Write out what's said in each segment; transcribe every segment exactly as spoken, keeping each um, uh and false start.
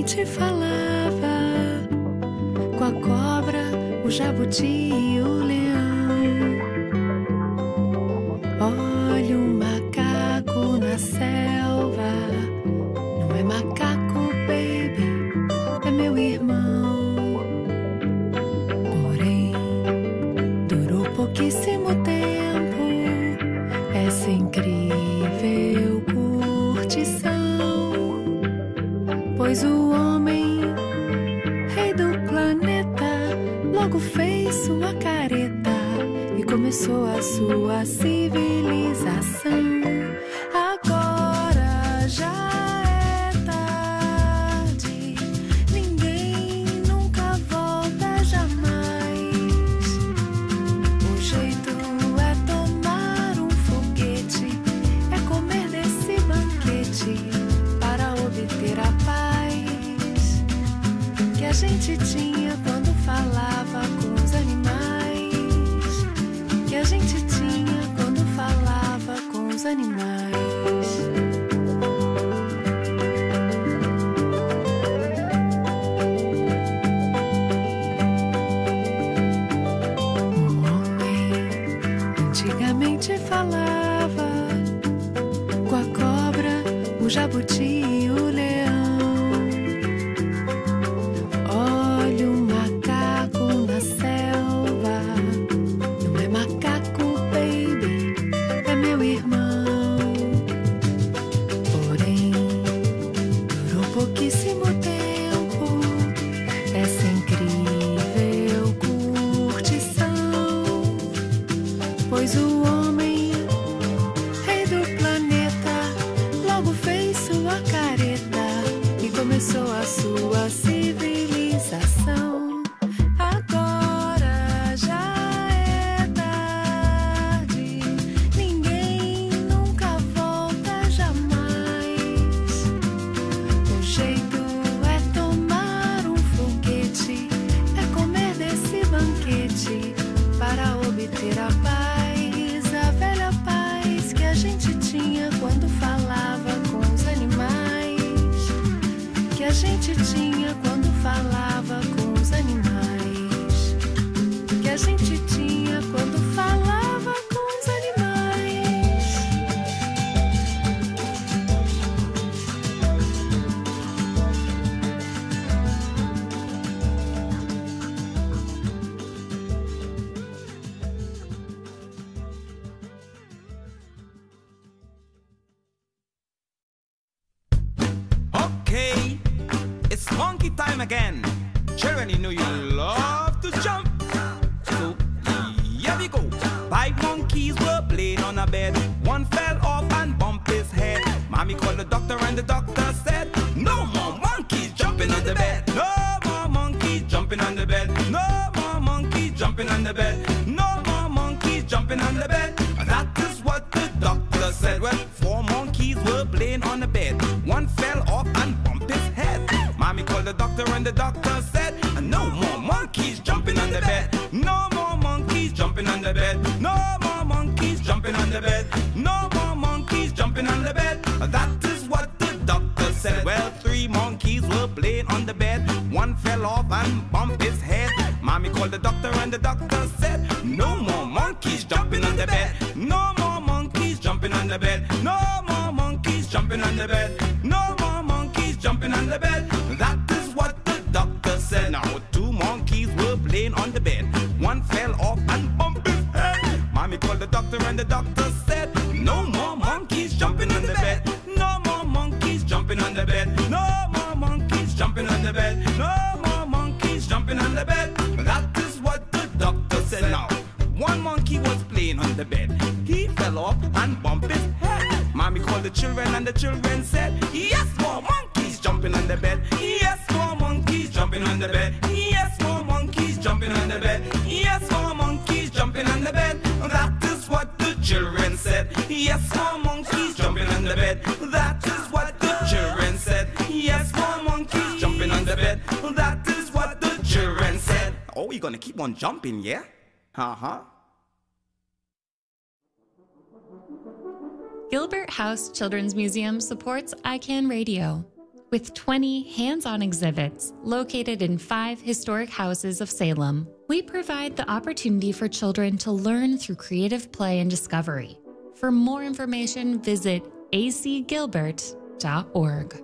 antigamente falava com a cobra, o jabuti e o leão. Olha o macaco na selva, não é macaco, baby, é meu irmão. Porém, durou pouquíssimo tempo essa incrível curtição, pois o homem, rei do planeta, logo fez sua careta e começou a sua civilização. Agora já é tarde, ninguém nunca volta jamais. O jeito é tomar um foguete, é comer desse banquete para obter a paz que a gente tinha quando falava com os animais, que a gente tinha quando falava com os animais. O homem antigamente falava com a cobra, o jabuti e o leão. Olha o macaco na selva, não é macaco, baby, é meu irmão. Porém, durou pouquíssimo tempo essa incrível curtição, pois o homem, rei do planeta, logo fez sua careta e começou a sua civilização. Agora já é tarde, ninguém nunca volta jamais. O jeito é tomar um foguete, é comer desse banquete para obter a paz, a velha paz que a gente tinha quando falava com os animais, que a gente tinha quando falava com os animais, que a gente tinha quando falava com os animais. Okay, it's monkey time again. Children, you know you love to jump. So, here we go. Five monkeys were playing on a bed. One fell off and bumped his head. Mommy called the doctor and the doctor said, no more monkeys jumping on the bed. No more monkeys jumping on the bed. No more monkeys jumping on the bed. No more monkeys jumping on the bed. That is what the doctor said. Well, four monkeys were playing on the bed. One fell off and bumped his head. Mommy called the doctor and the doctor said, no more monkeys jumping on the bed. No more monkeys jumping on the bed. No more monkeys jumping on the bed. No more monkeys jumping on the bed. That is what the doctor said. Well, three monkeys were playing on the bed. One fell off and bumped his head. Mommy called the doctor and the doctor said, no more monkeys jumping on the bed. No more monkeys jumping on the bed. No more monkeys jumping on the bed. No more monkeys jumping on the bed. That is what the doctor said. Now two monkeys were playing on the bed. One fell off and bumped his head. Mommy called the doctor and the doctor said, no more monkeys jumping on the bed. No more monkeys jumping on the bed. No more monkeys jumping on the bed. No more monkeys jumping on the bed. That is what the doctor said. Now one monkey was playing on the bed. He fell off and bumped his head. Mommy called the children and the children said, yes, more monkeys jumping on the bed. Yes, more monkeys jumping on the bed. Yes, more monkeys jumping on the bed. Yes, more monkeys jumping on the bed. That is what the children said. Yes, more monkeys jumping on the bed. That is what the children said. Yes, more monkeys jumping on the bed. That is what the children said. Oh, you're gonna keep on jumping, yeah? Uh-huh. Gilbert House Children's Museum supports I CAN Radio. With twenty hands-on exhibits located in five historic houses of Salem, we provide the opportunity for children to learn through creative play and discovery. For more information, visit a c gilbert dot org.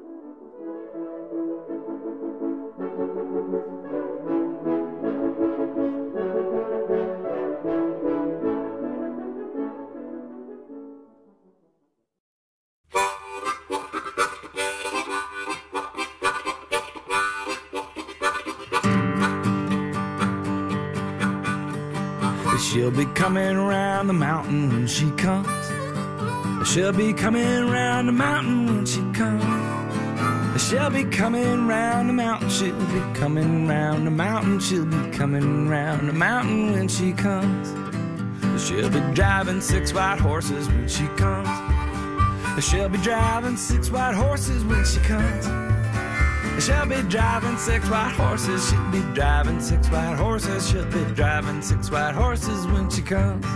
She'll be coming around the mountain when she comes. She'll be coming around the mountain when she comes. She'll be coming round the mountain. She'll be coming round the mountain. She'll be coming round the mountain when she comes. She'll be driving six white horses when she comes. She'll be driving six white horses when she comes. She'll be driving six white horses. She'll be driving six white horses. She'll be driving six white horses when she comes.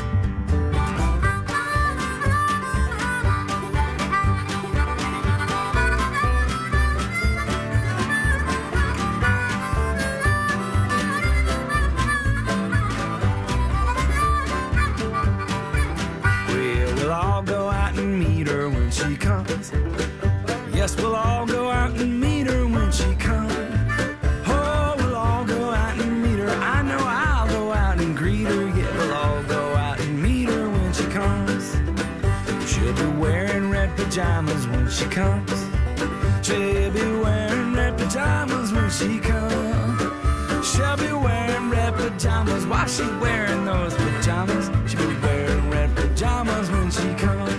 Well, we'll all go out and meet her when she comes. Yes, we'll all go out and meet her when she comes. Oh, we'll all go out and meet her. I know I'll go out and greet her. Yeah, we'll all go out and meet her when she comes. She'll be wearing red pajamas when she comes. She'll be wearing red pajamas when she comes. She'll be wearing red pajamas. Why she wearing those pajamas? She'll be wearing red pajamas when she comes.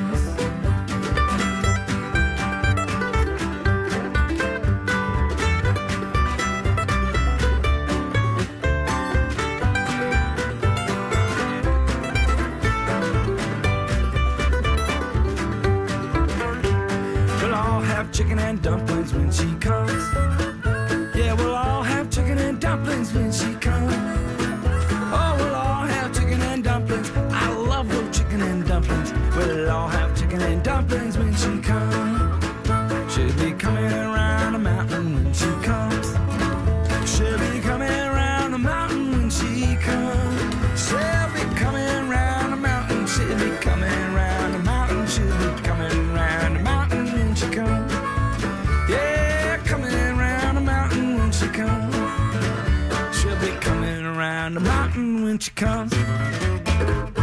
Chicken and dumplings when she comes. Yeah, we'll all have chicken and dumplings when she comes. Oh, we'll all have chicken and dumplings. I love those chicken and dumplings. We'll all have chicken and dumplings when she comes. She'll be coming around the mountain when she comes. She'll be coming around the mountain when she comes. She'll be coming around the mountain. She'll be coming around the mountain. She'll be coming around the mountain when she comes. Yeah, coming around the mountain when she comes. She'll be coming around the mountain when she comes.